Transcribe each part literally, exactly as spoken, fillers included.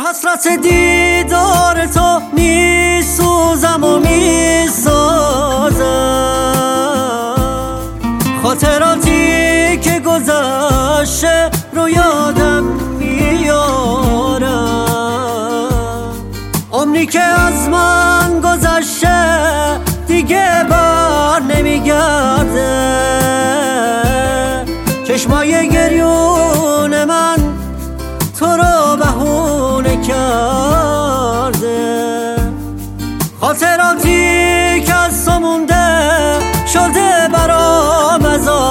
حسرت دیدار تو می سوزم و می سازم، خاطراتی که گذشته رو یادم میارم، عمری که از من گذشته دیگه بر نمیگرده، چشمای گریون من تو رو بهونه کرده، خاطراتی که از تو مونده شده برام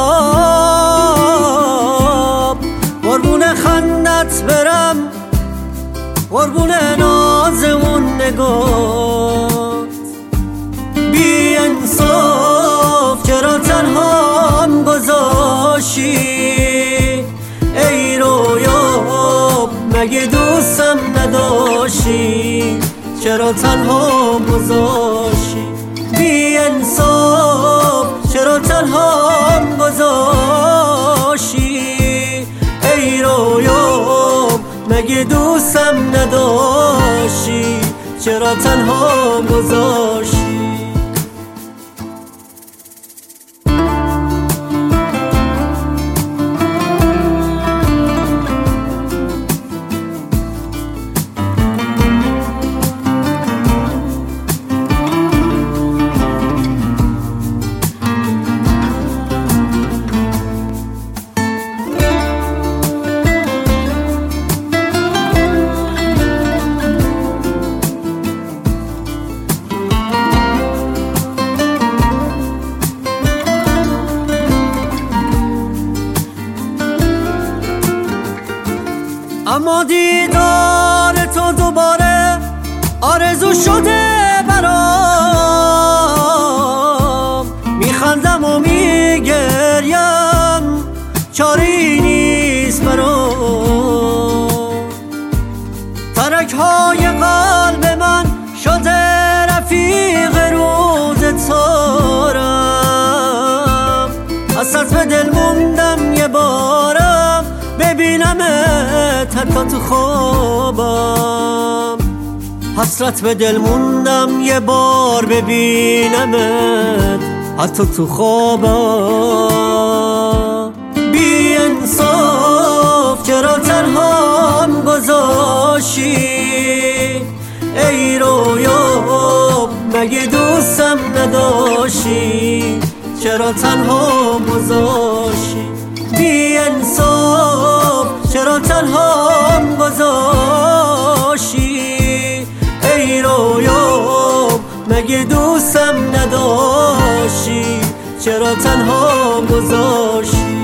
عذاب، قربون خندت برم، قربون ناز اون نگات، بی انصاف چرا تنهام گذاشتی ای رویا، مگه دوستم نداشتی، چرا تنها گذاشتی، بی انصاف چرا تنها گذاشتی ای رویا، مگه دوستم نداشتی، چرا تنها گذاشتی. اما دیدار تو دوباره آرزو شده برام، میخندم و میگریم چاری نیست برام، ترک های قلب من شده رفیق روز تارم، حسرت به دل موندم یه بارم ببینمت حتی تو خوابم، حسرت به دل موندم یه بار ببینمت حتی تو خوابم، بی انصاف چرا تنهام گذاشتی ای رویا، مگه دوستم نداشتی، چرا تنها گذاشتی، بی انصاف چرا تنها گذاشتی ای رویا، مگه دوستم نداشتی، چرا تنها گذاشتی.